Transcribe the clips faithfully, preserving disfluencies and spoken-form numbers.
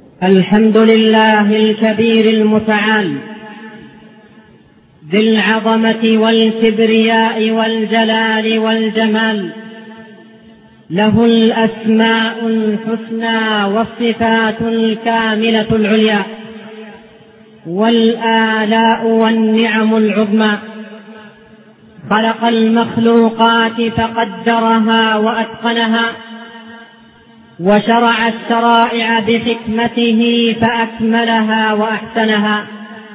الحمد لله الكبير المتعال ذي العظمة والكبرياء والجلال والجمال، له الأسماء الحسنى والصفات الكاملة العليا والآلاء والنعم العظمى. خلق المخلوقات فقدرها وأتقنها، وشرع الشرائع بحكمته فأكملها وأحسنها،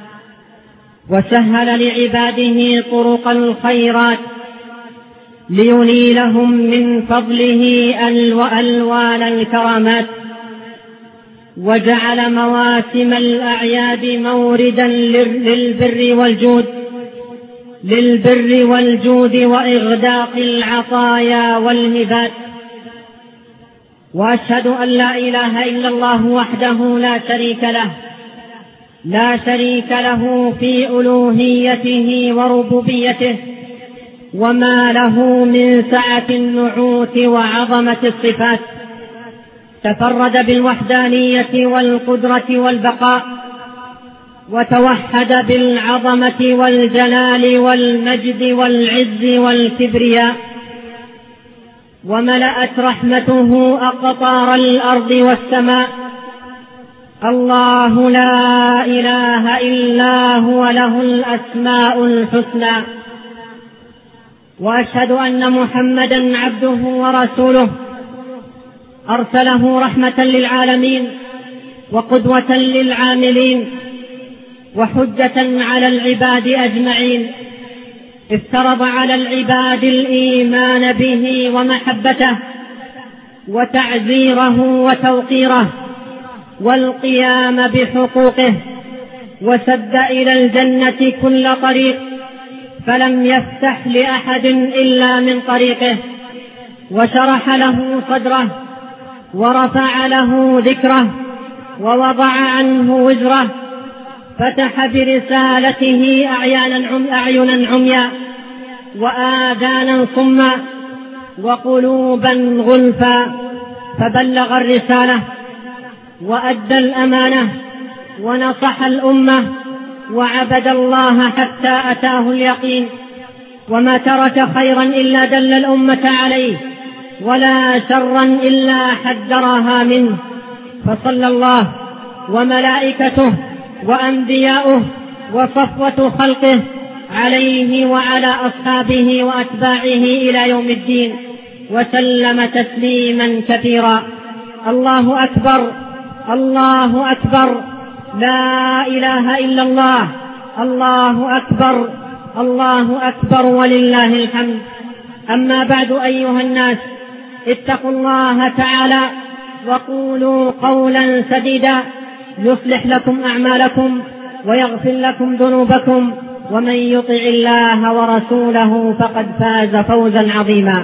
وسهل لعباده طرق الخيرات لينيلهم من فضله ألوان الكرامات، وجعل مواسم الأعياد موردا للبر والجود للبر والجود وإغداق العطايا والهبات. وأشهد أن لا إله إلا الله وحده لا شريك له لا شريك له في ألوهيته وربوبيته، وما له من سعة النعوت وعظمة الصفات. تفرد بالوحدانية والقدرة والبقاء، وتوحد بالعظمة والجلال والمجد والعز والكبرياء، وملأت رحمته أقطار الأرض والسماء. الله لا إله إلا هو، له الأسماء الحسنى. وأشهد أن محمدًا عبده ورسوله، أرسله رحمة للعالمين وقدوة للعاملين وحجة على العباد أجمعين. افترض على العباد الإيمان به ومحبته وتعزيره وتوقيره والقيام بحقوقه، وسد إلى الجنة كل طريق، فلم يفتح لأحد إلا من طريقه، وشرح له صدره ورفع له ذكره ووضع عنه وزره. فتح برسالته أعينا عميا وآذانا صما وقلوبا غلفا، فبلغ الرسالة وأدى الأمانة ونصح الأمة وعبد الله حتى أتاه اليقين، وما ترك خيرا إلا دل الأمة عليه، ولا شرا إلا حذرها منه. فصلى الله وملائكته وأنبياؤه وصفوة خلقه عليه وعلى أصحابه وأتباعه إلى يوم الدين، وسلم تسليما كثيرا. الله أكبر، الله أكبر، لا إله إلا الله، الله أكبر، الله أكبر، ولله الحمد. أما بعد، أيها الناس، اتقوا الله تعالى وقولوا قولا سديدا يصلح لكم أعمالكم ويغفر لكم ذنوبكم، ومن يطع الله ورسوله فقد فاز فوزا عظيما.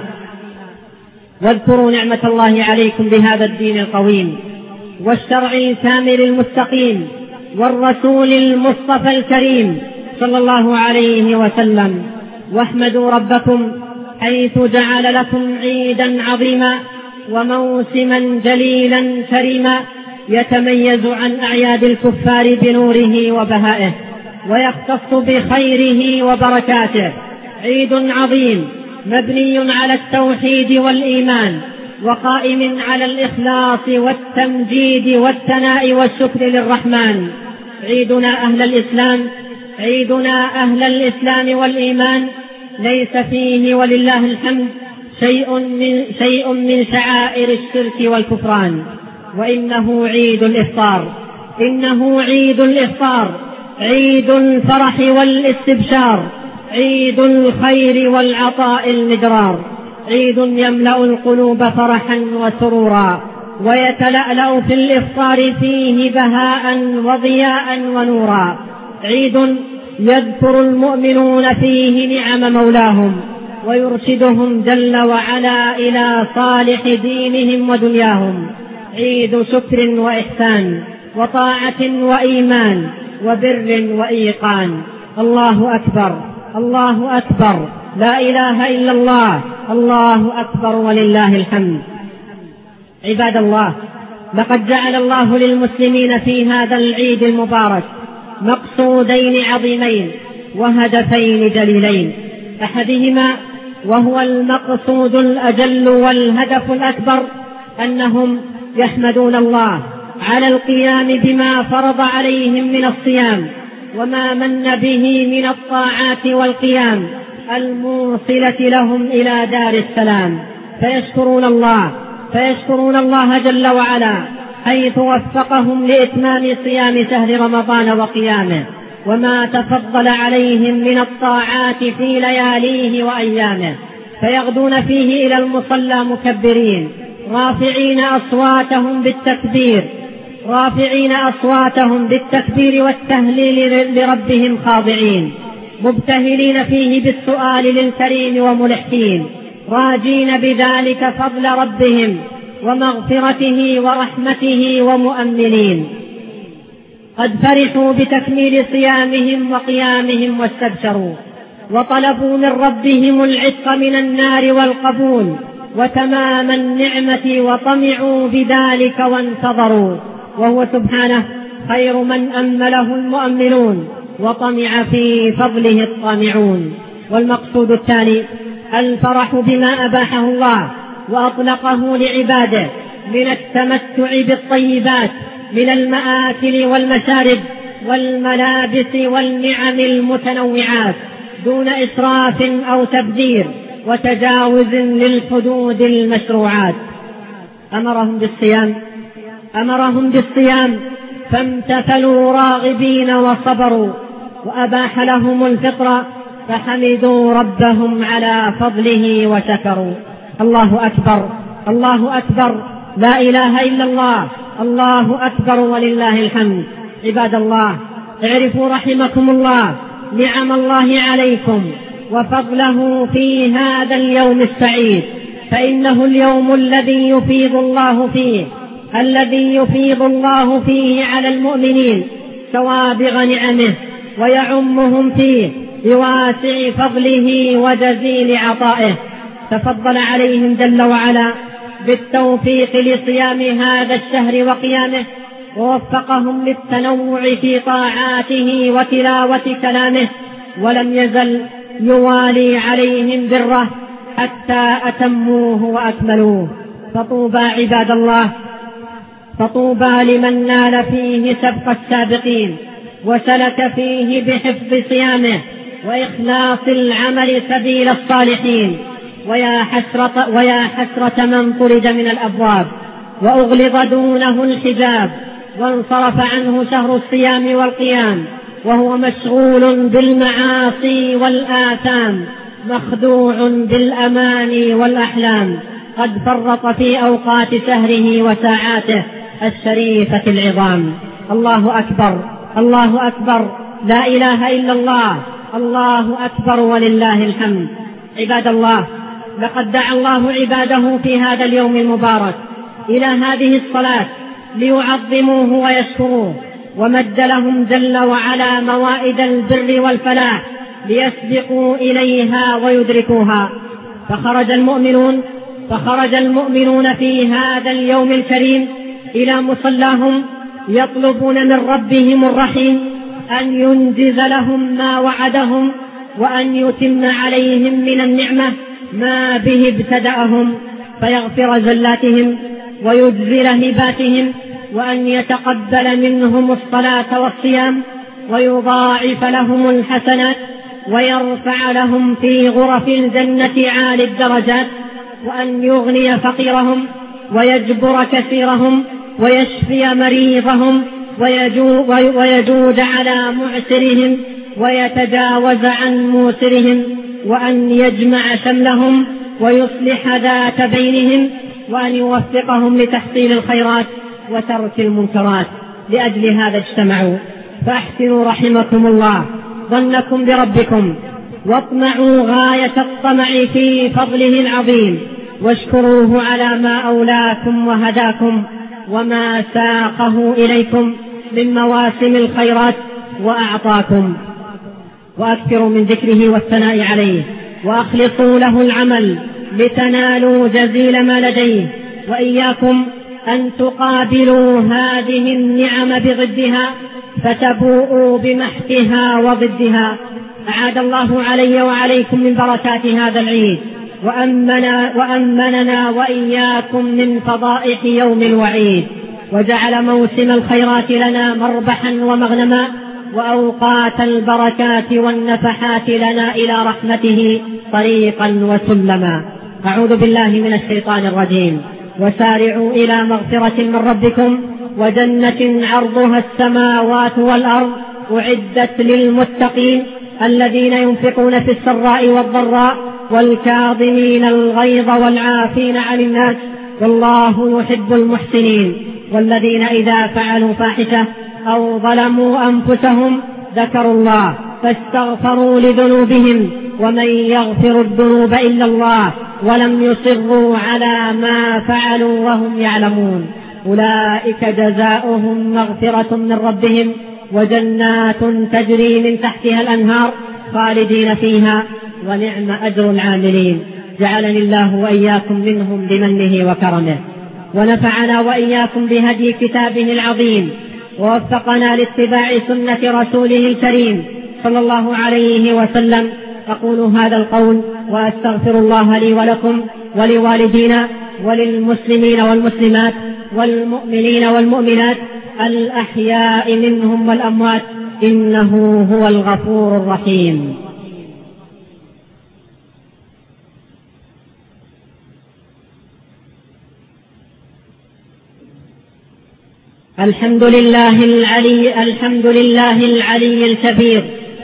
واذكروا نعمة الله عليكم بهذا الدين القويم والشرع الكامل المستقيم والرسول المصطفى الكريم صلى الله عليه وسلم، واحمدوا ربكم حيث جعل لكم عيدا عظيما وموسما جليلا كريما يتميز عن أعياد الكفار بنوره وبهائه، ويختص بخيره وبركاته. عيد عظيم مبني على التوحيد والإيمان، وقائم على الإخلاص والتمجيد والثناء والشكر للرحمن. عيدنا أهل الإسلام عيدنا أهل الإسلام والإيمان ليس فيه ولله الحمد شيء من, شيء من شعائر الشرك والكفران، وإنه عيد الإفطار إنه عيد الإفطار عيد الفرح والاستبشار، عيد الخير والعطاء المدرار، عيد يملأ القلوب فرحا وسرورا، ويتلألأ في الإفطار فيه بهاء وضياء ونورا. عيد يذكر المؤمنون فيه نعم مولاهم، ويرشدهم جل وعلا إلى صالح دينهم ودنياهم. عيد شكر وإحسان وطاعة وإيمان وبر وإيقان. الله أكبر، الله أكبر، لا إله إلا الله، الله أكبر ولله الحمد. عباد الله، لقد جعل الله للمسلمين في هذا العيد المبارك مقصودين عظيمين وهدفين جليلين. أحدهما وهو المقصود الأجل والهدف الأكبر أنهم يحمدون الله على القيام بما فرض عليهم من الصيام وما من به من الطاعات والقيام الموصلة لهم إلى دار السلام، فيشكرون الله فيشكرون الله جل وعلا حيث وفقهم لإتمام صيام شهر رمضان وقيامه وما تفضل عليهم من الطاعات في لياليه وأيامه، فيغدون فيه إلى المصلى مكبرين رافعين أصواتهم بالتكبير رافعين أصواتهم بالتكبير والتهليل لربهم خاضعين، مبتهلين فيه بالسؤال للكريم وملحين، راجين بذلك فضل ربهم ومغفرته ورحمته ومؤملين. قد فرحوا بتكميل صيامهم وقيامهم واستبشروا وطلبوا من ربهم العتق من النار والقبول وتمام النعمة وطمعوا بذلك وانتظروا، وهو سبحانه خير من أمله المؤملون وطمع في فضله الطامعون. والمقصود الثاني الفرح بما أباحه الله وأطلقه لعباده من التمتع بالطيبات من المآكل والمشارب والملابس والنعم المتنوعات دون إسراف أو تبذير وتجاوز للحدود المشروعات. أمرهم بالصيام أمرهم بالصيام فامتثلوا راغبين وصبروا، وأباح لهم الفطر فحمدوا ربهم على فضله وشكروا. الله أكبر الله أكبر، لا إله إلا الله، الله أكبر ولله الحمد. عباد الله، اعرفوا رحمكم الله نعم الله عليكم وفضله في هذا اليوم السعيد، فإنه اليوم الذي يفيض الله فيه الذي يفيض الله فيه على المؤمنين سوابغ نعمه ويعمهم فيه بواسع فضله وجزيل عطائه، تفضل عليهم جل وعلا بالتوفيق لصيام هذا الشهر وقيامه، ووفقهم للتنوع في طاعاته وتلاوة كلامه، ولم يزل يوالي عليهم بره حتى أتموه وأكملوه. فطوبى عباد الله فطوبى لمن نال فيه سبق السابقين وسلك فيه بحفظ صيامه وإخلاص العمل سبيل الصالحين. ويا حسرة, ويا حسرة من طرد من الأبواب وأغلظ دونه الحجاب وانصرف عنه شهر الصيام والقيام وهو مشغول بالمعاصي والآثام مخدوع بالأماني والأحلام، قد فرط في أوقات شهره وساعاته الشريفة العظام. الله أكبر الله أكبر، لا إله إلا الله، الله أكبر ولله الحمد. عباد الله، لقد دعا الله عباده في هذا اليوم المبارك إلى هذه الصلاة ليعظموه ويشكروه، ومد لهم جل وعلا موائد البر والفلاح ليسبقوا إليها ويدركوها. فخرج المؤمنون فخرج المؤمنون في هذا اليوم الكريم إلى مصلاهم يطلبون من ربهم الرحيم أن ينجز لهم ما وعدهم وأن يتم عليهم من النعمة ما به ابتدأهم، فيغفر زلاتهم ويجزل هباتهم، وأن يتقبل منهم الصلاة والصيام ويضاعف لهم الحسنات ويرفع لهم في غرف الجنة عالي الدرجات، وأن يغني فقيرهم ويجبر كثيرهم ويشفي مريضهم ويجود على معسرهم ويتجاوز عن موسرهم، وأن يجمع شملهم ويصلح ذات بينهم، وأن يوفقهم لتحصيل الخيرات وترك المنكرات. لأجل هذا اجتمعوا، فاحسنوا رحمكم الله ظنكم بربكم، واطمعوا غاية الطمع في فضله العظيم، واشكروه على ما أولاكم وهداكم وما ساقه إليكم من مواسم الخيرات وأعطاكم، وأكثروا من ذكره والثناء عليه، وأخلصوا له العمل لتنالوا جزيل ما لديه. وإياكم أن تقابلوا هذه النعم بضدها فتبوءوا بمحكها وضدها. أعاد الله علي وعليكم من بركات هذا العيد، وأمنا وأمننا وإياكم من فضائح يوم الوعيد، وجعل موسم الخيرات لنا مربحا ومغنما، وأوقات البركات والنفحات لنا إلى رحمته طريقا وسلما. أعوذ بالله من الشيطان الرجيم. وسارعوا إلى مغفرة من ربكم وجنة عرضها السماوات والأرض أعدت للمتقين الذين ينفقون في السراء والضراء والكاظمين الغيظ والعافين عن الناس والله يحب المحسنين. والذين إذا فعلوا فاحشة أو ظلموا أنفسهم ذكروا الله فاستغفروا لذنوبهم ومن يغفر الذنوب إلا الله ولم يصروا على ما فعلوا وهم يعلمون أولئك جزاؤهم مغفرة من ربهم وجنات تجري من تحتها الأنهار خالدين فيها ونعم أجر العاملين. جعلني الله وإياكم منهم بمنه وكرمه، ونفعنا وإياكم بهدي كتابه العظيم، ووفقنا لاتباع سنة رسوله الكريم صلى الله عليه وسلم. أقول هذا القول وأستغفر الله لي ولكم ولوالدينا وللمسلمين والمسلمات والمؤمنين والمؤمنات الأحياء منهم والأموات، إنه هو الغفور الرحيم. الحمد لله العلي الحمد لله العلي الكبير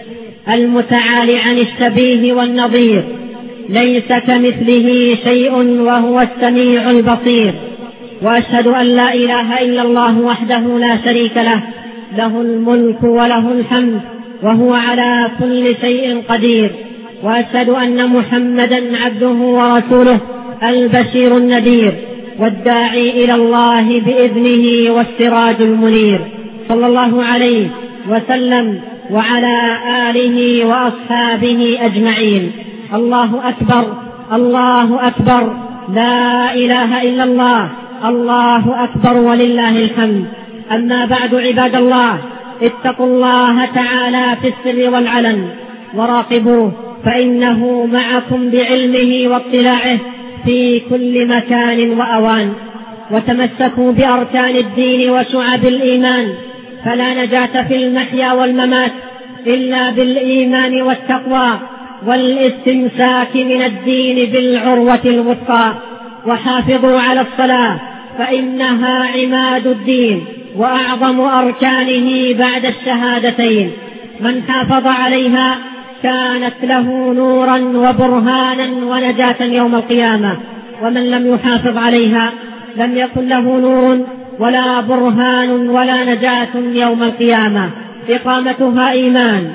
المتعالي عن الشبيه والنظير، ليس كمثله شيء وهو السميع البصير. وأشهد أن لا إله إلا الله وحده لا شريك له، له الملك وله الحمد وهو على كل شيء قدير. وأشهد أن محمدا عبده ورسوله البشير النذير والداعي إلى الله بإذنه والسراج المنير، صلى الله عليه وسلم وعلى آله وأصحابه أجمعين. الله أكبر الله أكبر، لا إله إلا الله، الله أكبر ولله الحمد. أما بعد عباد الله، اتقوا الله تعالى في السر والعلن وراقبوه، فإنه معكم بعلمه واطلاعه في كل مكان وأوان. وتمسكوا بأركان الدين وشعب الإيمان، فلا نجاة في المحيا والممات إلا بالإيمان والتقوى والاستمساك من الدين بالعروة الوثقى. وحافظوا على الصلاة فإنها عماد الدين وأعظم أركانه بعد الشهادتين. من حافظ عليها كانت له نورا وبرهانا ونجاة يوم القيامة، ومن لم يحافظ عليها لم يكن له نور ولا برهان ولا نجاة يوم القيامة. إقامتها إيمان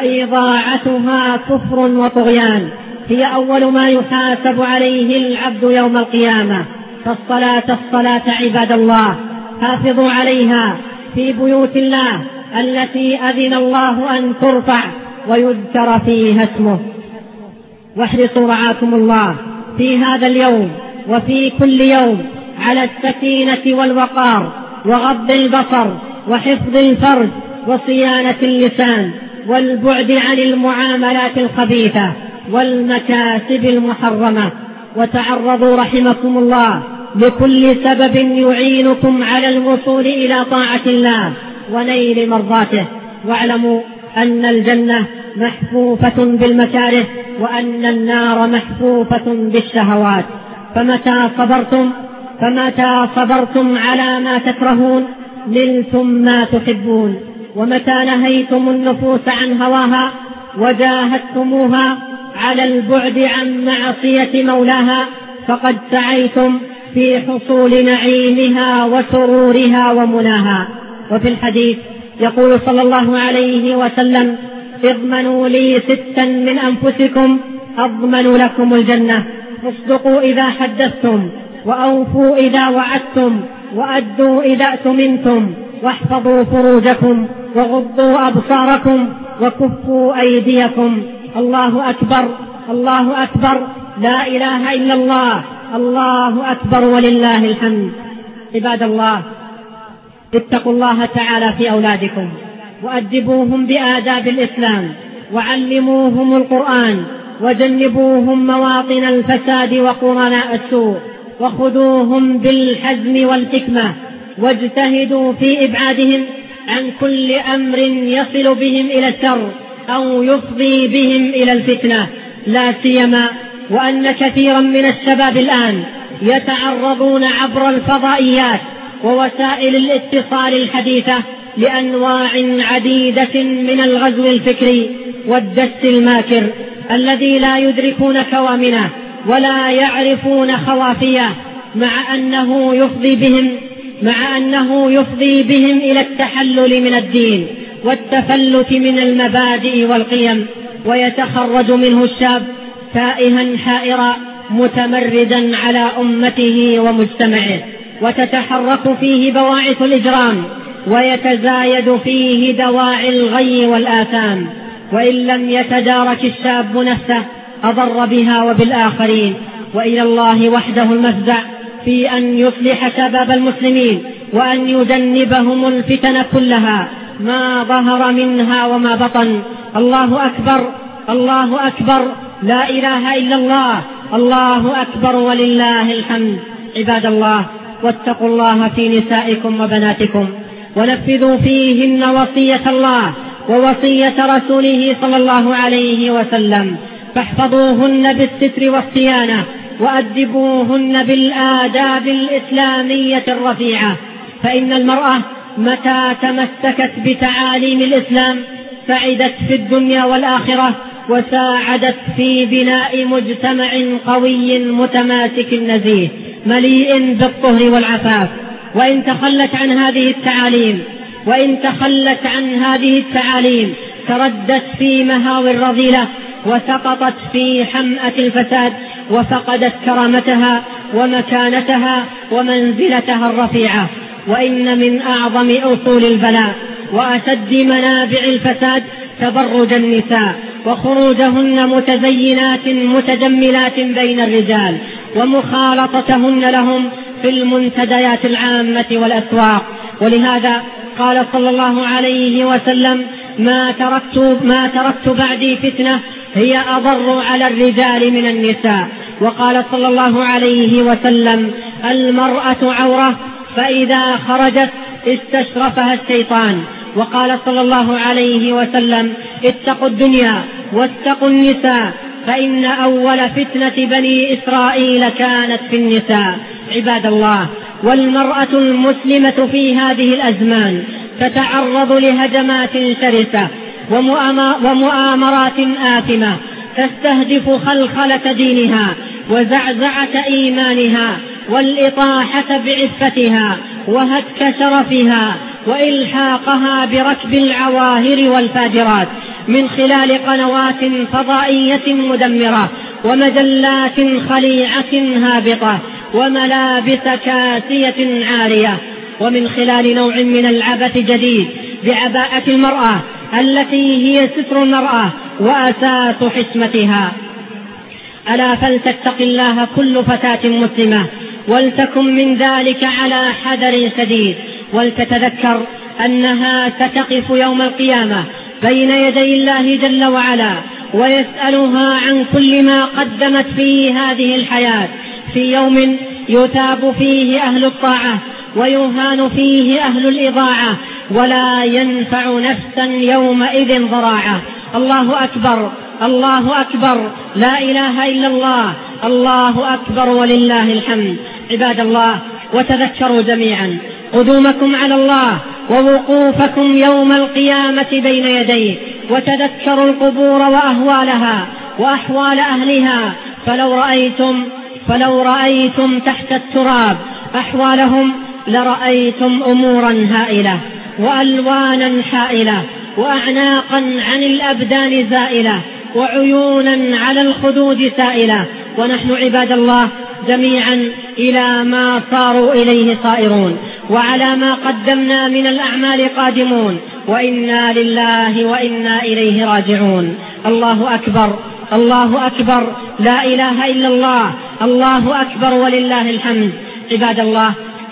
وإضاعتها كفر وطغيان. هي أول ما يحاسب عليه العبد يوم القيامة. فالصلاة الصلاة عباد الله، حافظوا عليها في بيوت الله التي أذن الله أن ترفع ويذكر فيها اسمه. واحرصوا رعاكم الله في هذا اليوم وفي كل يوم على السكينة والوقار وغض البصر وحفظ الفرج وصيانة اللسان والبعد عن المعاملات الخبيثة والمكاسب المحرمة. وتعرضوا رحمكم الله لكل سبب يعينكم على الوصول إلى طاعة الله ونيل مرضاته. واعلموا أن الجنة محفوفة بالمكاره وأن النار محفوفة بالشهوات. فمتى صبرتم فمتى صبرتم على ما تكرهون نلتم ما تحبون. ومتى نهيتم النفوس عن هواها وجاهدتموها على البعد عن معصية مولاها فقد سعيتم في حصول نعيمها وسرورها ومناها. وفي الحديث يقول صلى الله عليه وسلم: اضمنوا لي ستا من أنفسكم أضمن لكم الجنة. اصدقوا إذا حدثتم، وأوفوا إذا وعدتم، وأدوا إذا أتمنتم، واحفظوا فروجكم، وغضوا أبصاركم، وكفوا أيديكم. الله أكبر الله أكبر، لا إله إلا الله، الله أكبر ولله الحمد. عباد الله، اتقوا الله تعالى في أولادكم وأدبوهم بآداب الإسلام، وعلموهم القرآن، وجنبوهم مواطن الفساد وقرناء السوء، وخذوهم بالحزم والحكمة، واجتهدوا في إبعادهم عن كل أمر يصل بهم إلى الشر أو يفضي بهم إلى الفتنة، لا سيما وأن كثيرا من الشباب الآن يتعرضون عبر الفضائيات ووسائل الاتصال الحديثة لأنواع عديدة من الغزو الفكري والدس الماكر الذي لا يدركون كوامنه ولا يعرفون خوافيه، مع أنه يفضي بهم مع أنه يفضي بهم إلى التحلل من الدين والتفلت من المبادئ والقيم، ويتخرج منه الشاب تائها حائرا متمردا على أمته ومجتمعه، وتتحرك فيه بواعث الإجرام، ويتزايد فيه دواعي الغي والآثام. وإن لم يتدارك الشاب نفسه أضر بها وبالآخرين، وإلى الله وحده المفزع في أن يصلح شباب المسلمين وأن يجنبهم الفتن كلها ما ظهر منها وما بطن. الله أكبر، الله أكبر، لا إله إلا الله، الله أكبر ولله الحمد. عباد الله، واتقوا الله في نسائكم وبناتكم، ونفذوا فيهن وصية الله ووصية رسوله صلى الله عليه وسلم، فاحفظوهن بالستر والصيانة، وأدبوهن بالآداب الإسلامية الرفيعة، فإن المرأة متى تمسكت بتعاليم الإسلام سعدت في الدنيا والآخرة، وساعدت في بناء مجتمع قوي متماسك نزيه مليء بالطهر والعفاف. وإن تخلت عن هذه التعاليم وإن تخلت عن هذه التعاليم تردت في مهاوي الرذيلة، وسقطت في حمأة الفساد، وفقدت كرامتها ومكانتها ومنزلتها الرفيعة. وإن من أعظم أصول البلاء وأشد منابع الفساد تبرج النساء، وخروجهن متزينات متجملات بين الرجال، ومخالطتهن لهم في المنتديات العامة والأسواق. ولهذا قال صلى الله عليه وسلم: ما تركت, ما تركت بعدي فتنة هي أضر على الرجال من النساء. وقال صلى الله عليه وسلم: المرأة عورة، فإذا خرجت استشرفها الشيطان. وقال صلى الله عليه وسلم: اتقوا الدنيا واتقوا النساء، فإن أول فتنة بني إسرائيل كانت في النساء. عباد الله، والمرأة المسلمة في هذه الأزمان تتعرض لهجمات شرسة ومؤامرات آثمة تستهدف خلخلة دينها وزعزعة إيمانها والإطاحة بعفتها وهتك شرفها وإلحاقها بركب العواهر والفاجرات من خلال قنوات فضائية مدمرة ومجلات خليعة هابطة وملابس كاسية عارية، ومن خلال نوع من العبث جديد بعباءة المرأة التي هي ستر المرأة وأساس حشمتها. ألا فلتتق الله كل فتاة مسلمة، ولتكن من ذلك على حذر شديد، ولتتذكر أنها ستقف يوم القيامة بين يدي الله جل وعلا ويسألها عن كل ما قدمت في هذه الحياة، في يوم يتاب فيه أهل الطاعة ويهان فيه أهل الإضاعة، ولا ينفع نفسا يومئذ ضراعة. الله أكبر، الله أكبر، لا إله إلا الله، الله أكبر ولله الحمد. عباد الله، وتذكروا جميعا قدومكم على الله ووقوفكم يوم القيامة بين يديه، وتذكروا القبور وأهوالها وأحوال أهلها، فلو رأيتم فلو رأيتم تحت التراب أحوالهم لرأيتم أمورا هائلة وألوانا حائلة وأعناقا عن الأبدان زائلة وعيونا على الخدود سائلة. ونحن عباد الله جميعا إلى ما صاروا إليه صائرون، وعلى ما قدمنا من الأعمال قادمون، وإنا لله وإنا إليه راجعون. الله أكبر، الله أكبر، لا إله إلا الله، الله أكبر ولله الحمد. عباد الله،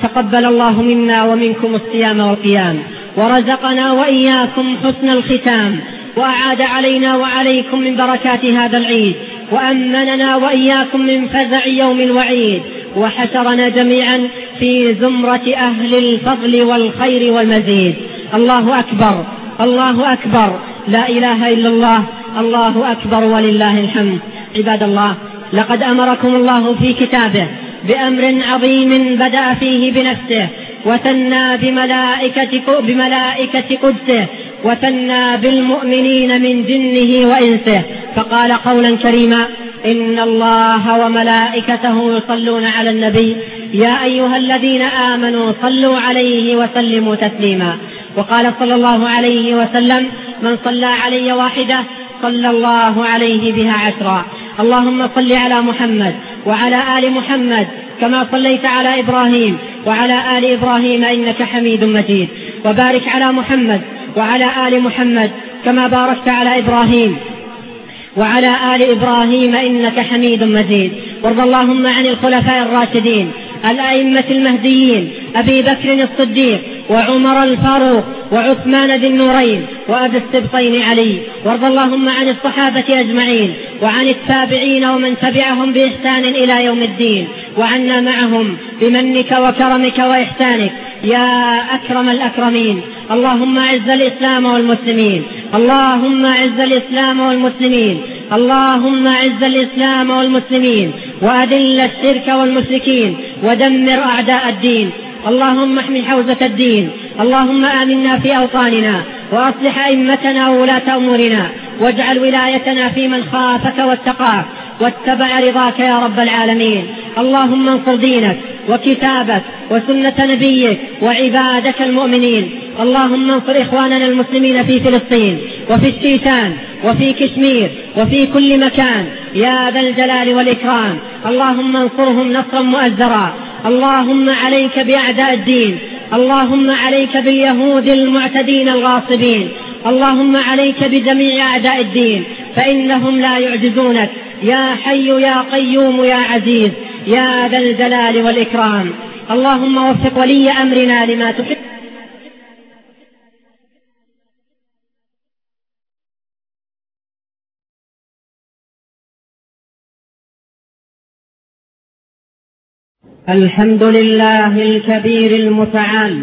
تقبل الله منا ومنكم الصيام والقيام، ورزقنا وإياكم حسن الختام، وأعاد علينا وعليكم من بركات هذا العيد، وأمننا وإياكم من فزع يوم الوعيد، وحشرنا جميعا في زمرة أهل الفضل والخير والمزيد. الله أكبر، الله أكبر، لا إله إلا الله، الله أكبر ولله الحمد. عباد الله، لقد أمركم الله في كتابه بأمر عظيم بدأ فيه بنفسه، وثنى بملائكة, بملائكة قدسه، وثنى بالمؤمنين من جنه وإنسه، فقال قولا كريما: إن الله وملائكته يصلون على النبي يا أيها الذين آمنوا صلوا عليه وسلموا تسليما. وقال صلى الله عليه وسلم: من صلى علي واحدة صلى الله عليه بها عشرا. اللهم صل على محمد وعلى آل محمد كما صليت على إبراهيم وعلى آل إبراهيم إنك حميد مجيد، وبارك على محمد وعلى آل محمد كما باركت على إبراهيم وعلى آل إبراهيم إنك حميد مجيد. وارض اللهم عن الخلفاء الراشدين الأئمة المهديين أبي بكر الصديق وعمر الفاروق وعثمان ذي النورين وأبي السبطين علي. وارض اللهم عن الصحابة أجمعين وعن التابعين ومن تبعهم بإحسان إلى يوم الدين، وعنا معهم بمنك وكرمك وإحسانك يا أكرم الأكرمين. اللهم أعز الإسلام والمسلمين، اللهم أعز الإسلام والمسلمين، اللهم أعز الإسلام والمسلمين، وأذل الشرك والمشركين، ودمر أعداء الدين. اللهم احمي حوزة الدين، اللهم آمنا في أوطاننا، وأصلح أئمتنا وولاة أمورنا، واجعل ولايتنا في من خافك واتقاك واتبع رضاك يا رب العالمين. اللهم انصر دينك وكتابك وسنة نبيك وعبادك المؤمنين. اللهم انصر إخواننا المسلمين في فلسطين وفي الشيشان وفي كشمير وفي كل مكان يا ذا الجلال والإكرام. اللهم انصرهم نصرا مؤزرا. اللهم عليك بأعداء الدين، اللهم عليك باليهود المعتدين الغاصبين، اللهم عليك بجميع أعداء الدين فإنهم لا يعجزونك يا حي يا قيوم يا عزيز يا ذا الجلال والإكرام. اللهم وفق ولي أمرنا لما تحب. الحمد لله الكبير المتعال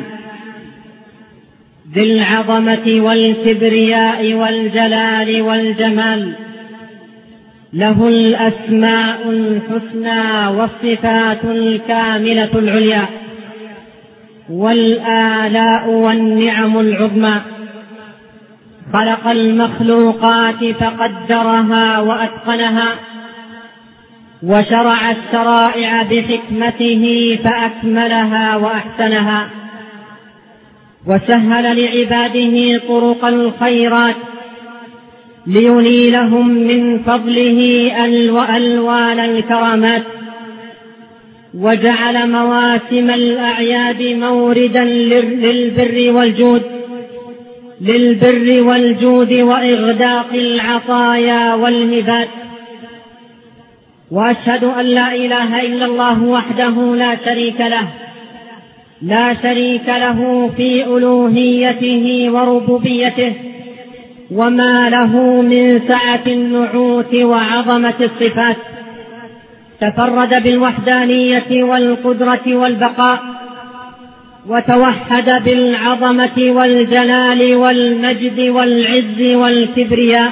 ذي العظمة والكبرياء والجلال والجمال، له الأسماء الحسنى والصفات الكاملة العليا، والآلاء والنعم العظمى. خلق المخلوقات فقدرها وأتقنها، وشرع الشرائع بحكمته فأكملها وأحسنها، وسهل لعباده طرق الخيرات لينيلهم من فضله ألوان الكرامات، وجعل مواسم الأعياد موردا للبر والجود للبر والجود وإغداق العطايا والهبات. وأشهد أن لا إله إلا الله وحده لا شريك له لا شريك له في ألوهيته وربوبيته، وما له من سعة النعوت وعظمة الصفات. تفرد بالوحدانية والقدرة والبقاء، وتوحد بالعظمة والجلال والمجد والعز والكبرياء،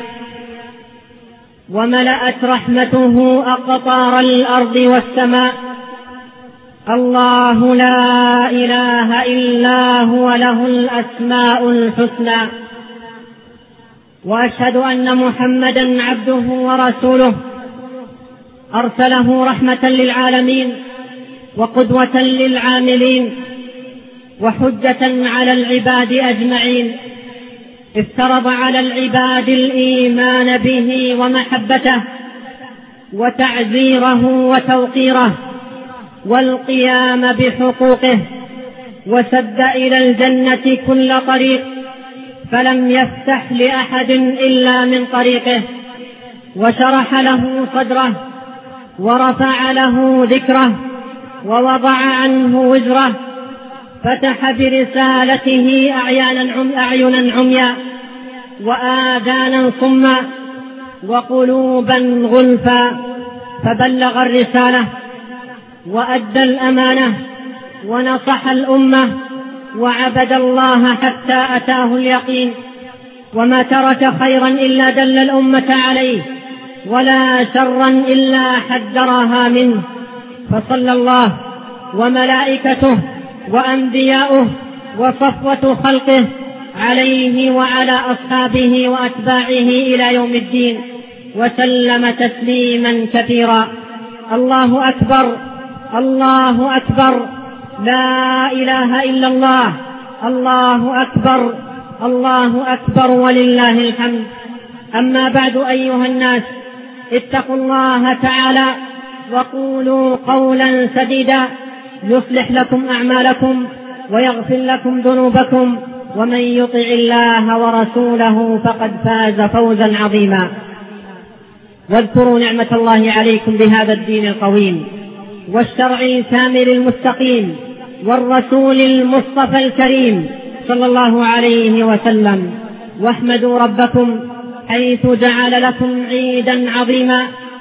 وملأت رحمته أقطار الأرض والسماء. الله لا إله إلا هو، له الأسماء الحسنى. وأشهد أن محمدا عبده ورسوله، أرسله رحمة للعالمين وقدوة للعاملين وحجة على العباد أجمعين. افترض على العباد الإيمان به ومحبته وتعزيره وتوقيره والقيام بحقوقه، وسد إلى الجنة كل طريق، فلم يفتح لأحد إلا من طريقه، وشرح له صدره ورفع له ذكره ووضع عنه وزره فتح برسالته أعينا عميا وآذانا صما وقلوبا غلفا، فبلغ الرسالة وأدى الأمانة ونصح الأمة وعبد الله حتى أتاه اليقين، وما ترك خيرا إلا دل الأمة عليه ولا شرا إلا حذرها منه. فصلى الله وملائكته وأنبياؤه وصفوة خلقه عليه وعلى أصحابه وأتباعه إلى يوم الدين، وسلم تسليما كثيرا. الله أكبر، الله أكبر، لا إله إلا الله، الله أكبر، الله أكبر ولله الحمد. أما بعد أيها الناس، اتقوا الله تعالى وقولوا قولا سديدا يصلح لكم أعمالكم ويغفر لكم ذنوبكم، ومن يطع الله ورسوله فقد فاز فوزا عظيما. واذكروا نعمة الله عليكم بهذا الدين القويم والشرع الكامل المستقيم والرسول المصطفى الكريم صلى الله عليه وسلم، واحمدوا ربكم حيث جعل لكم عيدا عظيما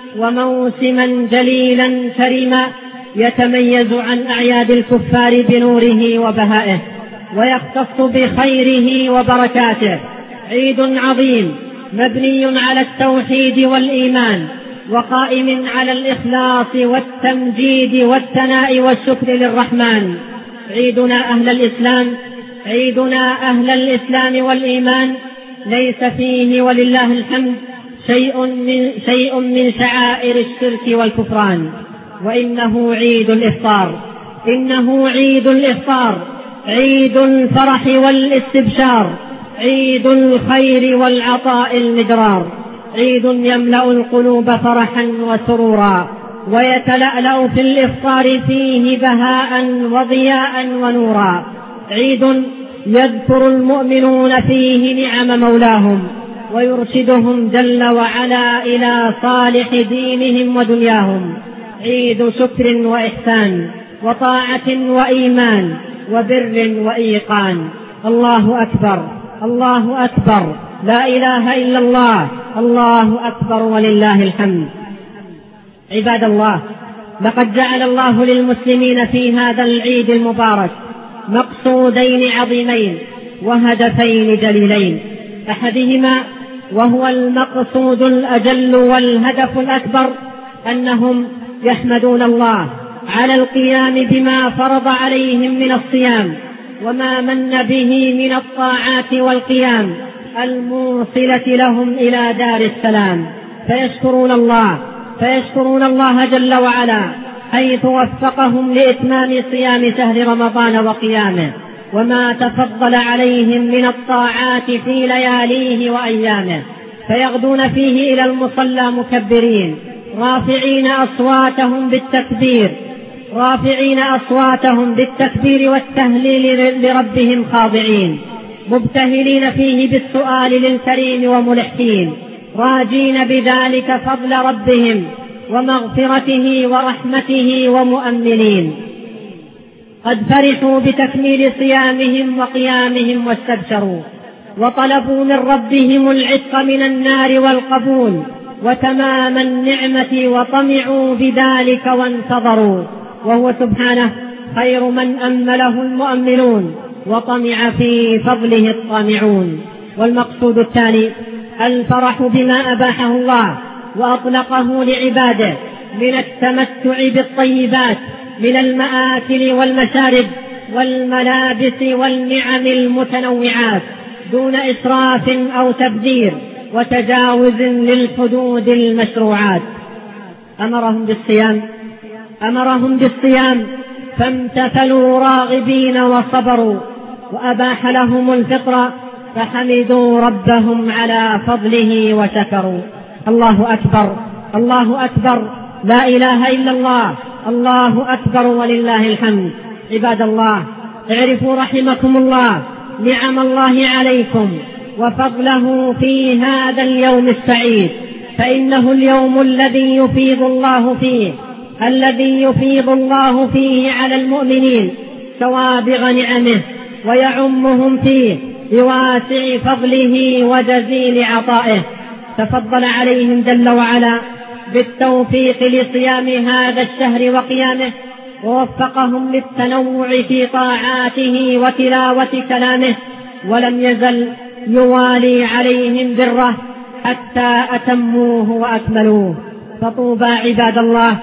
وموسما جليلا كريما يتميز عن أعياد الكفار بنوره وبهائه ويختص بخيره وبركاته. عيد عظيم مبني على التوحيد والإيمان وقائم على الإخلاص والتمجيد والثناء والشكر للرحمن. عيدنا أهل الإسلام عيدنا أهل الإسلام والإيمان ليس فيه ولله الحمد شيء من, شيء من شعائر الشرك والكفران، وإنه عيد الإفطار، إنه عيد الإفطار، عيد الفرح والاستبشار، عيد الخير والعطاء المدرار، عيد يملأ القلوب فرحا وسرورا ويتلألأ في الإفطار فيه بهاء وضياء ونورا. عيد يذكر المؤمنون فيه نعم مولاهم ويرشدهم جل وعلا إلى صالح دينهم ودنياهم. عيد شكر وإحسان وطاعة وإيمان وبر وإيقان. الله أكبر، الله أكبر، لا إله إلا الله، الله أكبر ولله الحمد. عباد الله، لقد جعل الله للمسلمين في هذا العيد المبارك مقصودين عظيمين وهدفين جليلين. أحدهما وهو المقصود الأجل والهدف الأكبر أنهم يحمدون الله على القيام بما فرض عليهم من الصيام وما من به من الطاعات والقيام الموصلة لهم إلى دار السلام، فيشكرون الله فيشكرون الله جل وعلا حيث وفقهم لإتمام صيام شهر رمضان وقيامه وما تفضل عليهم من الطاعات في لياليه وأيامه، فيغدون فيه إلى المصلى مكبرين رافعين أصواتهم بالتكبير رافعين أصواتهم بالتكبير والتهليل لربهم خاضعين، مبتهلين فيه بالسؤال للكريم وملحين، راجين بذلك فضل ربهم ومغفرته ورحمته ومؤمنين. قد فرحوا بتكميل صيامهم وقيامهم واستبشروا وطلبوا من ربهم العتق من النار والقبول وتمام النعمة وطمعوا بذلك وانتظروا، وهو سبحانه خير من أمله المؤمنون وطمع في فضله الطامعون. والمقصود الثاني الفرح بما أباحه الله وأطلقه لعباده من التمتع بالطيبات من المآكل والمشارب والملابس والنعم المتنوعات دون إسراف أو تبذير وتجاوز للحدود المشروعات. أمرهم بالصيام أمرهم بالصيام فامتثلوا راغبين وصبروا، وأباح لهم الفطر فحمدوا ربهم على فضله وشكروا. الله أكبر، الله أكبر، لا إله إلا الله، الله أكبر ولله الحمد. عباد الله، اعرفوا رحمكم الله نعم الله عليكم وفضله في هذا اليوم السعيد، فإنه اليوم الذي يفيض الله فيه الذي يفيض الله فيه على المؤمنين سوابغ نعمه ويعمهم فيه بواسع فضله وجزيل عطائه. تفضل عليهم جل وعلا بالتوفيق لصيام هذا الشهر وقيامه، ووفقهم للتنوع في طاعاته وتلاوة كلامه، ولم يزل يوالي عليهم بره حتى أتموه وأكملوه. فطوبى عباد الله،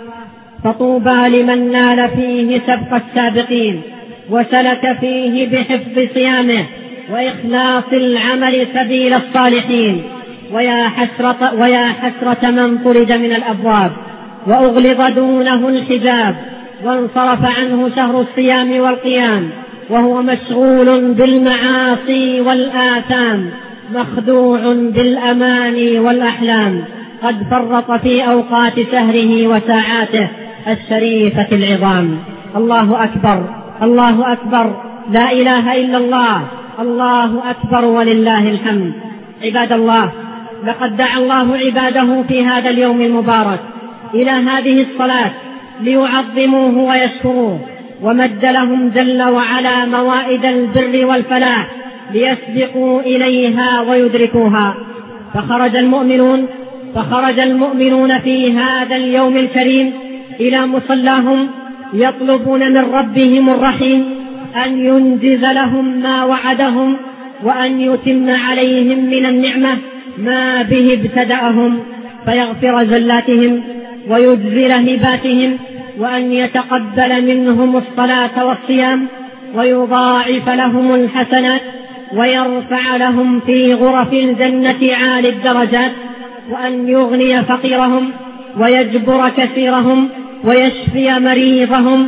فطوبى لمن نال فيه سبق السابقين وسلك فيه بحفظ صيامه وإخلاص العمل سبيل الصالحين. ويا حسرة, ويا حسرة من طرد من الأبواب وأغلظ دونه الحجاب وانصرف عنه شهر الصيام والقيام، وهو مشغول بالمعاصي والآثام، مخدوع بالأماني والأحلام، قد فرط في أوقات شهره وساعاته الشريفة العظام. الله أكبر، الله أكبر، لا إله إلا الله، الله أكبر ولله الحمد. عباد الله، لقد دعا الله عباده في هذا اليوم المبارك إلى هذه الصلاة ليعظموه ويشكروه، ومد لهم جل وعلا موائد البر والفلاح ليسبقوا إليها ويدركوها. فخرج المؤمنون فخرج المؤمنون في هذا اليوم الكريم إلى مصلاهم يطلبون من ربهم الرحيم أن ينجز لهم ما وعدهم، وأن يتم عليهم من النعمة ما به ابتدأهم، فيغفر زلاتهم ويجزل هباتهم، وأن يتقبل منهم الصلاة والصيام، ويضاعف لهم الحسنات، ويرفع لهم في غرف الجنة عالي الدرجات، وأن يغني فقيرهم ويجبر كثيرهم ويشفي مريضهم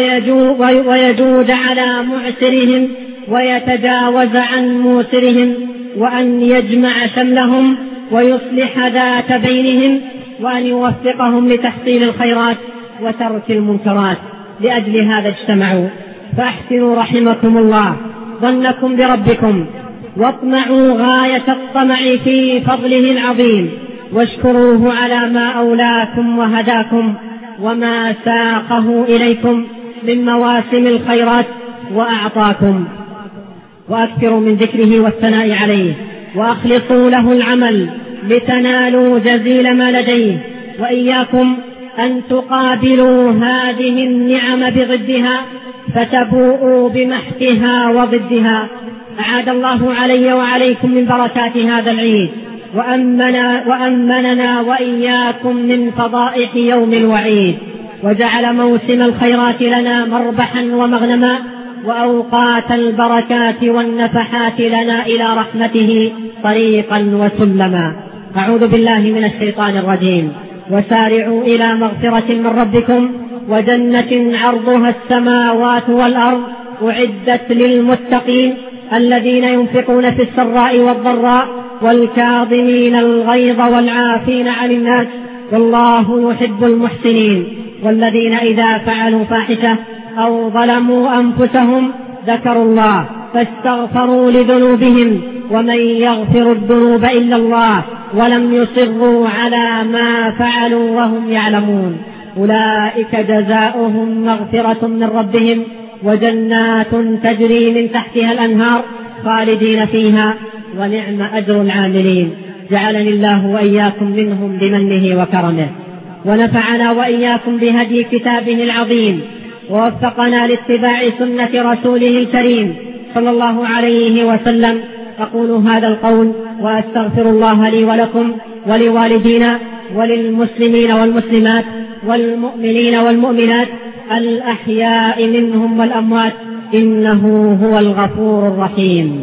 ويجود على معسرهم ويتجاوز عن موسرهم، وأن يجمع شملهم ويصلح ذات بينهم، وأن يوفقهم لتحصيل الخيرات وترك المنكرات. لأجل هذا اجتمعوا، فأحسنوا رحمكم الله ظنكم بربكم، واطمعوا غاية الطمع في فضله العظيم، واشكروه على ما أولاكم وهداكم وما ساقه إليكم من مواسم الخيرات وأعطاكم. وأكثروا من ذكره والثناء عليه، وأخلصوا له العمل لتنالوا جزيل ما لديه. وإياكم أن تقابلوا هذه النعم بضدها فتبوءوا بمحكها وضدها. أعاد الله علي وعليكم من بركات هذا العيد، وأمنا وأمننا وإياكم من فضائح يوم الوعيد، وجعل موسم الخيرات لنا مربحا ومغنما، وأوقات البركات والنفحات لنا إلى رحمته طريقا وسلما. أعوذ بالله من الشيطان الرجيم. وسارعوا إلى مغفرة من ربكم وجنة عرضها السماوات والأرض أعدت للمتقين الذين ينفقون في السراء والضراء والكاظمين الغيظ والعافين عن الناس والله يحب المحسنين. والذين إذا فعلوا فاحشة أو ظلموا أنفسهم ذكروا الله فاستغفروا لذنوبهم ومن يغفر الذنوب إلا الله ولم يصروا على ما فعلوا وهم يعلمون أولئك جزاؤهم مغفرة من ربهم وجنات تجري من تحتها الأنهار خالدين فيها ونعم أجر العاملين. جعلني الله وإياكم منهم بمنه وكرمه، ونفعنا وإياكم بهدي كتابه العظيم، ووفقنا لاتباع سنة رسوله الكريم صلى الله عليه وسلم. أقول هذا القول وأستغفر الله لي ولكم ولوالدينا وللمسلمين والمسلمات والمؤمنين والمؤمنات الأحياء منهم والأموات، إنه هو الغفور الرحيم.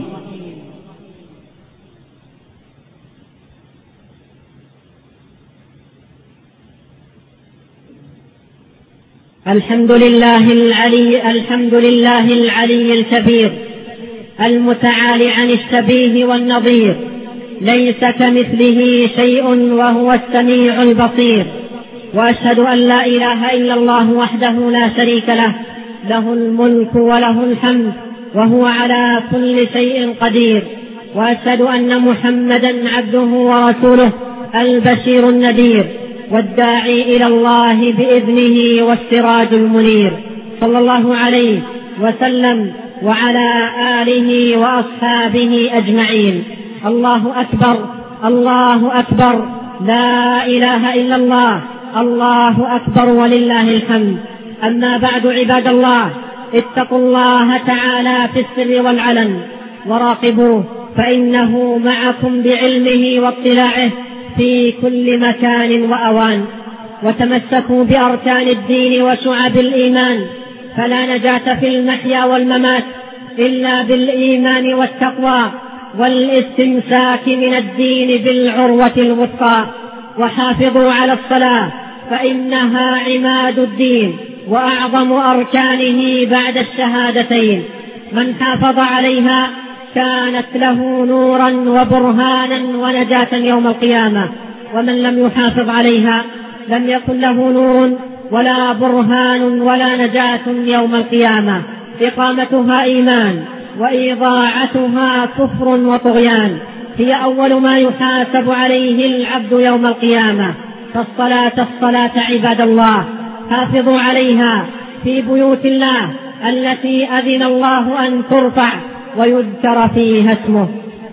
الحمد لله العلي الحمد لله العلي الكبير المتعالي عن الشبيه والنظير، ليس كمثله شيء وهو السميع البصير. وأشهد أن لا إله إلا الله وحده لا شريك له، له الملك وله الحمد وهو على كل شيء قدير. وأشهد أن محمدا عبده ورسوله البشير النذير والداعي إلى الله بإذنه والسراج المنير، صلى الله عليه وسلم وعلى آله وأصحابه أجمعين. الله أكبر، الله أكبر، لا إله إلا الله، الله أكبر ولله الحمد. أما بعد عباد الله، اتقوا الله تعالى في السر والعلن وراقبوه، فإنه معكم بعلمه واطلاعه في كل مكان وأوان. وتمسكوا بأركان الدين وشعب الإيمان، فلا نجاة في المحيا والممات إلا بالإيمان والتقوى والاستمساك من الدين بالعروة الوثقى. وحافظوا على الصلاة فإنها عماد الدين وأعظم أركانه بعد الشهادتين. من حافظ عليها كانت له نورا وبرهانا ونجاة يوم القيامة، ومن لم يحافظ عليها لم يكن له نور ولا برهان ولا نجاة يوم القيامة. إقامتها إيمان وإضاعتها كفر وطغيان. هي أول ما يحاسب عليه العبد يوم القيامة. فالصلاة الصلاة عباد الله، حافظوا عليها في بيوت الله التي أذن الله أن ترفع ويذكر فيها اسمه.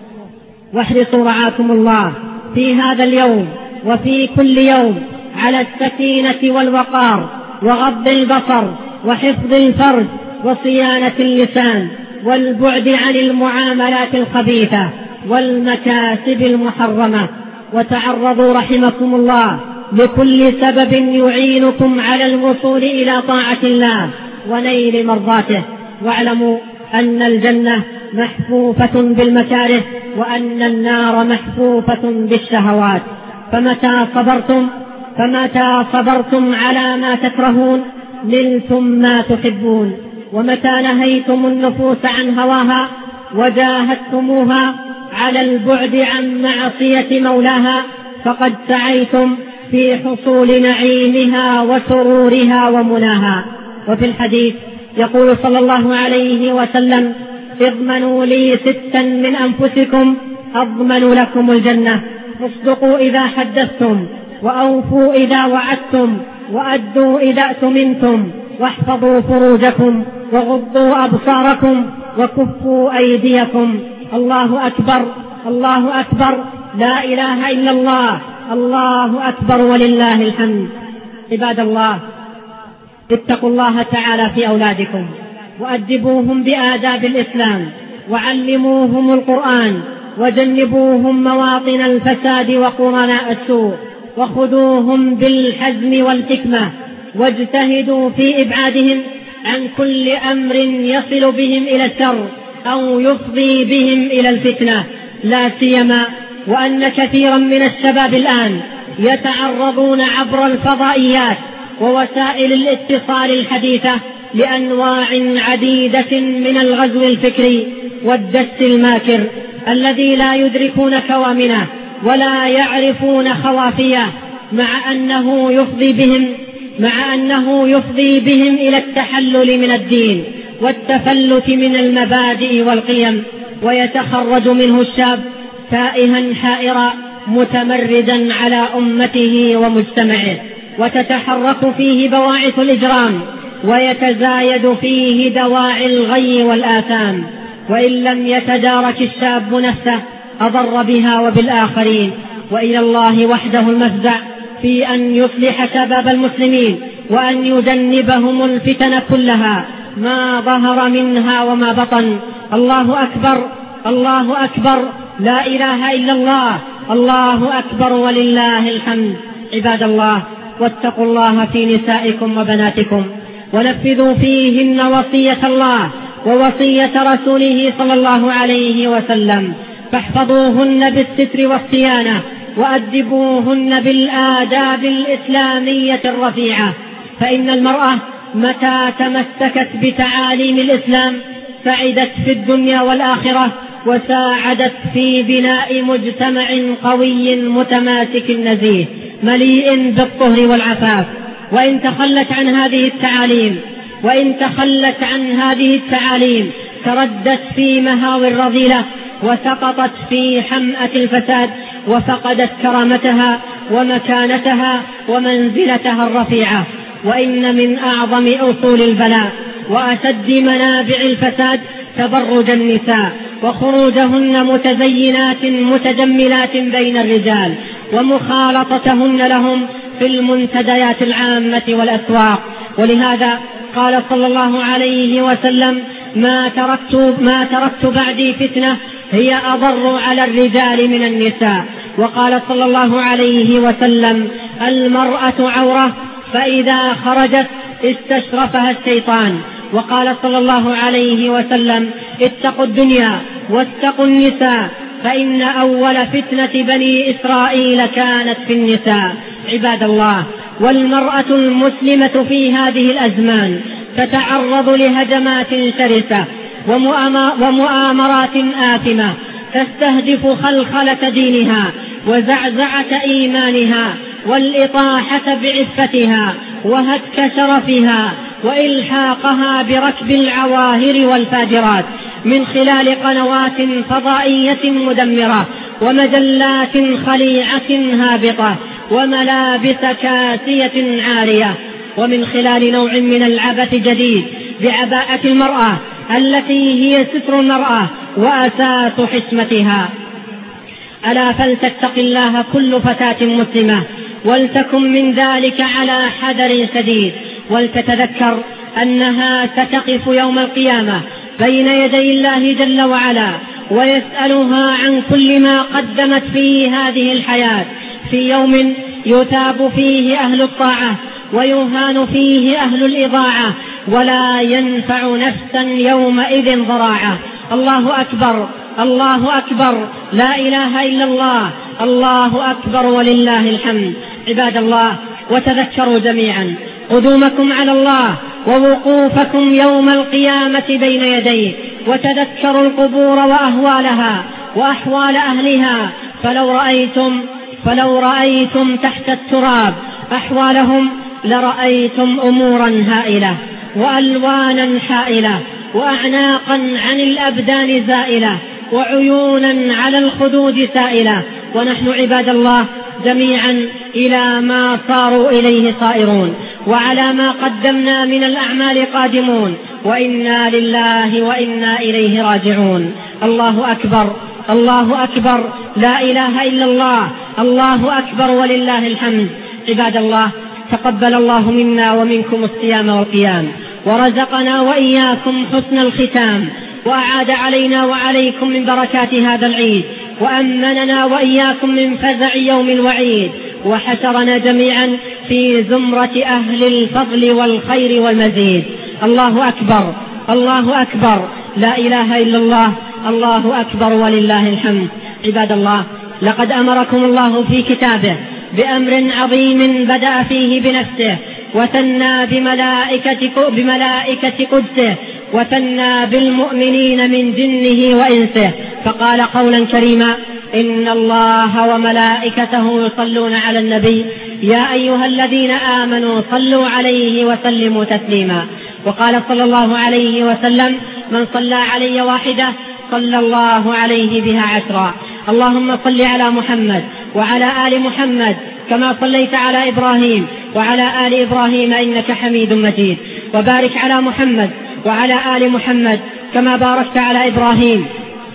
واحرصوا رعاكم الله في هذا اليوم وفي كل يوم على السكينة والوقار وغض البصر وحفظ الفرج وصيانة اللسان والبعد عن المعاملات الخبيثة والمكاسب المحرمة. وتعرضوا رحمكم الله لكل سبب يعينكم على الوصول إلى طاعة الله ونيل مرضاته. واعلموا أن الجنة محفوفة بالمكاره وأن النار محفوفة بالشهوات. فمتى صبرتم فمتى صبرتم على ما تكرهون نلتم ما تحبون. ومتى نهيتم النفوس عن هواها وجاهدتموها على البعد عن معصية مولاها فقد سعيتم في حصول نعيمها وسرورها ومناها. وفي الحديث يقول صلى الله عليه وسلم: اضمنوا لي ستا من أنفسكم أضمن لكم الجنة. اصدقوا إذا حدثتم، وأوفوا إذا وعدتم، وأدوا إذا أتمنتم، واحفظوا فروجكم، وغضوا أبصاركم، وكفوا أيديكم. الله أكبر، الله أكبر، لا إله إلا الله، الله أكبر ولله الحمد. عباد الله، اتقوا الله تعالى في أولادكم وأدبوهم بآداب الإسلام، وعلموهم القرآن، وجنبوهم مواطن الفساد وقرناء السوء، وخذوهم بالحزم والحكمة، واجتهدوا في إبعادهم عن كل أمر يصل بهم إلى الشر أو يفضي بهم إلى الفتنة. لا سيما وأن كثيرا من الشباب الآن يتعرضون عبر الفضائيات ووسائل الاتصال الحديثة لأنواع عديدة من الغزو الفكري والدس الماكر الذي لا يدركون كوامنه ولا يعرفون خوافيه، مع أنه يفضي بهم مع أنه يفضي بهم إلى التحلل من الدين والتفلت من المبادئ والقيم. ويتخرج منه الشاب تائها حائرا متمردا على أمته ومجتمعه، وتتحرك فيه بواعث الإجرام، ويتزايد فيه دواعي الغي والآثام. وإن لم يتدارك الشاب نفسه أضر بها وبالآخرين. وإلى الله وحده المفزع في أن يصلح شباب المسلمين وأن يجنبهم الفتن كلها ما ظهر منها وما بطن. الله أكبر، الله أكبر، لا إله إلا الله، الله أكبر ولله الحمد. عباد الله، واتقوا الله في نسائكم وبناتكم، ونفذوا فيهن وصية الله ووصية رسوله صلى الله عليه وسلم، فاحفظوهن بالستر والصيانة، وأدبوهن بالآداب الإسلامية الرفيعة. فإن المرأة متى تمسكت بتعاليم الإسلام سعدت في الدنيا والآخرة، وساعدت في بناء مجتمع قوي متماسك نزيه مليء بالطهر والعفاف. وإن تخلت عن هذه التعاليم وإن تخلت عن هذه التعاليم تردت في مهاوي الرذيلة، وسقطت في حمأة الفساد، وفقدت كرامتها ومكانتها ومنزلتها الرفيعة. وإن من أعظم أصول البلاء وأشد منابع الفساد تبرج النساء وخروجهن متزينات متجملات بين الرجال ومخالطتهن لهم في المنتديات العامة والأسواق. ولهذا قال صلى الله عليه وسلم: ما تركت, ما تركت بعدي فتنة هي أضر على الرجال من النساء. وقال صلى الله عليه وسلم: المرأة عورة فإذا خرجت استشرفها الشيطان. وقال صلى الله عليه وسلم: اتقوا الدنيا واتقوا النساء فإن أول فتنة بني إسرائيل كانت في النساء. عباد الله، والمرأة المسلمة في هذه الأزمان تتعرض لهجمات شرسة ومؤامرات آثمة تستهدف خلخلة دينها وزعزعة إيمانها والإطاحة بعفتها وهتك شرفها وإلحاقها بركب العواهر والفاجرات من خلال قنوات فضائية مدمرة ومجلات خليعة هابطة وملابس كاسية عارية، ومن خلال نوع من العبث جديد بعباءة المرأة التي هي ستر المرأة وأساس حشمتها. ألا فلتتق الله كل فتاة مسلمة ولتكن من ذلك على حذر شديد، ولتتذكر أنها ستقف يوم القيامة بين يدي الله جل وعلا ويسألها عن كل ما قدمت في هذه الحياة، في يوم يثاب فيه أهل الطاعة ويهان فيه أهل الإضاعة ولا ينفع نفسا يومئذ ضراعة. الله أكبر، الله أكبر، لا إله إلا الله، الله أكبر ولله الحمد. عباد الله، وتذكروا جميعا قدومكم على الله ووقوفكم يوم القيامة بين يديه، وتذكروا القبور وأهوالها وأحوال أهلها، فلو رأيتم فلو رأيتم تحت التراب أحوالهم لرأيتم أمورا هائلة وألوانا حائلة وأعناقا عن الأبدان زائلة وعيونا على الخدود سائلة، ونحن عباد الله جميعا إلى ما صاروا إليه صائرون وعلى ما قدمنا من الأعمال قادمون، وإنا لله وإنا إليه راجعون. الله أكبر، الله أكبر، لا إله إلا الله، الله أكبر ولله الحمد. عباد الله، تقبل الله منا ومنكم الصيام والقيام، ورزقنا وإياكم حسن الختام، وأعاد علينا وعليكم من بركات هذا العيد، وأمننا وإياكم من فزع يوم الوعيد، وحشرنا جميعا في زمرة أهل الفضل والخير والمزيد. الله أكبر، الله أكبر، لا إله إلا الله، الله أكبر ولله الحمد. عباد الله، لقد أمركم الله في كتابه بأمر عظيم بدأ فيه بنفسه وثنى بملائكة, بملائكة قدسه وثنى بالمؤمنين من جنه وإنسه، فقال قولا كريما: إن الله وملائكته يصلون على النبي يا أيها الذين آمنوا صلوا عليه وسلموا تسليما. وقال صلى الله عليه وسلم: من صلى علي واحدة صلى الله عليه بها عشرا. اللهم صل على محمد وعلى آل محمد كما صليت على إبراهيم وعلى آل إبراهيم إنك حميد مجيد، وبارك على محمد وعلى آل محمد كما باركت على إبراهيم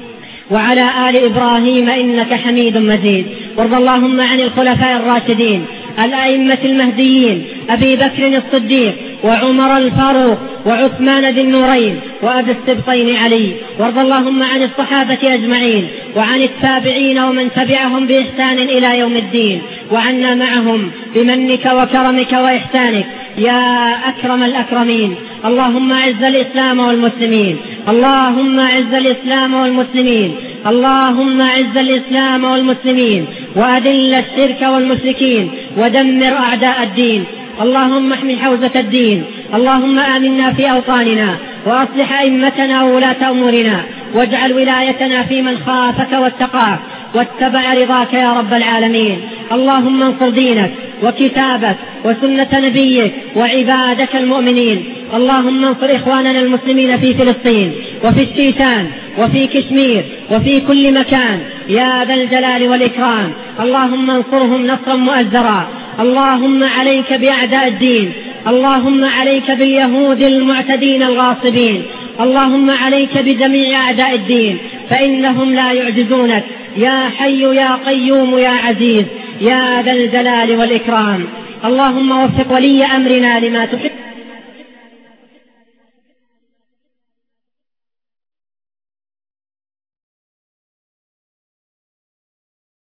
وعلى آل إبراهيم إنك حميد مجيد. وارض اللهم عن الخلفاء الراشدين الأئمة المهديين أبي بكر الصديق وعمر الفاروق وعثمان ذي النورين وأبي السبطين علي. وارض اللهم عن الصحابة أجمعين وعن التابعين ومن تبعهم بإحسان إلى يوم الدين، وعنا معهم بمنك وكرمك وإحسانك يا أكرم الأكرمين. اللهم أعز الإسلام والمسلمين، اللهم أعز الإسلام والمسلمين، اللهم أعز الإسلام والمسلمين وأذل الشرك والمشركين ودمر أعداء الدين. اللهم احمي حوزة الدين، اللهم آمنا في أوطاننا وأصلح أئمتنا وولاة أمورنا، واجعل ولايتنا في من خافك واتقاك واتبع رضاك يا رب العالمين. اللهم انصر دينك وكتابك وسنة نبيك وعبادك المؤمنين. اللهم انصر إخواننا المسلمين في فلسطين وفي الشيشان وفي كشمير وفي كل مكان يا ذا الجلال والإكرام. اللهم انصرهم نصرا مؤزرا. اللهم عليك بأعداء الدين اللهم عليك باليهود المعتدين الغاصبين، اللهم عليك بجميع أعداء الدين فإنهم لا يعجزونك، يا حي يا قيوم يا عزيز يا ذا الجلال والإكرام. اللهم وفق ولي أمرنا لما تحب